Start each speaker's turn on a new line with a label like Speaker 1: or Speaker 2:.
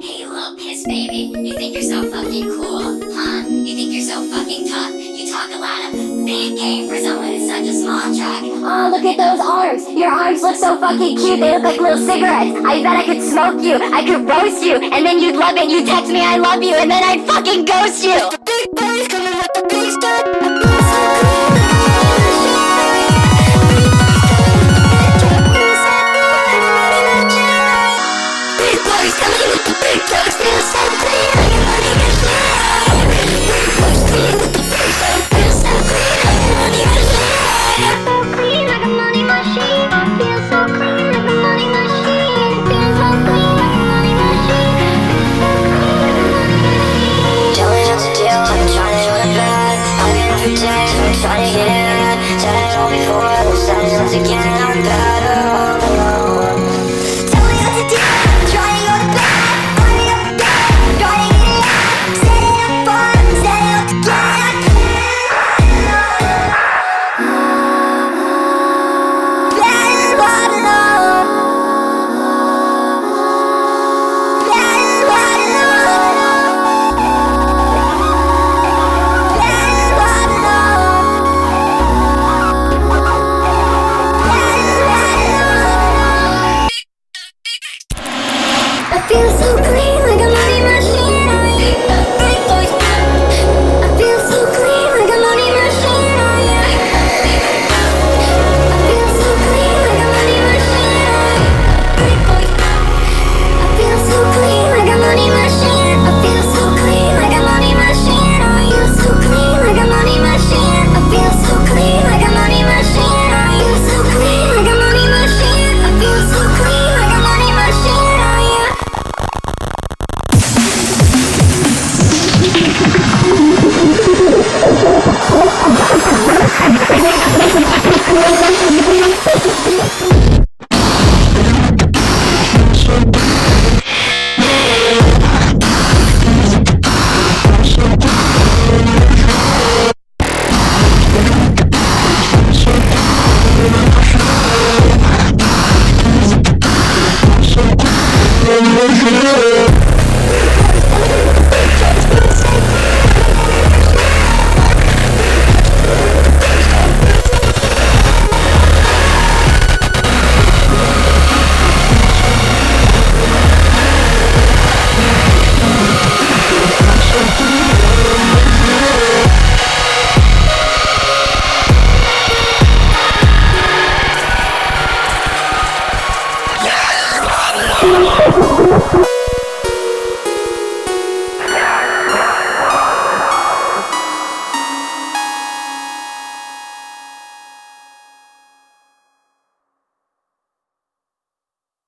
Speaker 1: Hey, little piss baby, you think you're so fucking cool, huh? You think you're so fucking tough? You talk a lot of big game for someone who's such a small truck. Oh, look at those arms. Your arms look so fucking cute. They look like little cigarettes. I bet I could smoke you. I could roast you, and then you'd love it. You'd text me I love you, and then I'd fucking ghost you. Big boys coming with the big stuff. Trying to get in, said it all before, said it once again, I'm better. Tell me what to do, trying to go to bed, running up the bed, trying to get it out, setting up fun, setting up to get that is what I love. That is what I love. That is what I love. I feel so clean like a money machine. I feel so clean like a money machine. I feel so clean like a money machine. I feel so clean like a money machine. I feel so clean like a money machine. I feel so clean like a money machine. I feel so clean like a money machine. I feel so clean like a money machine. I feel so clean like a money machine.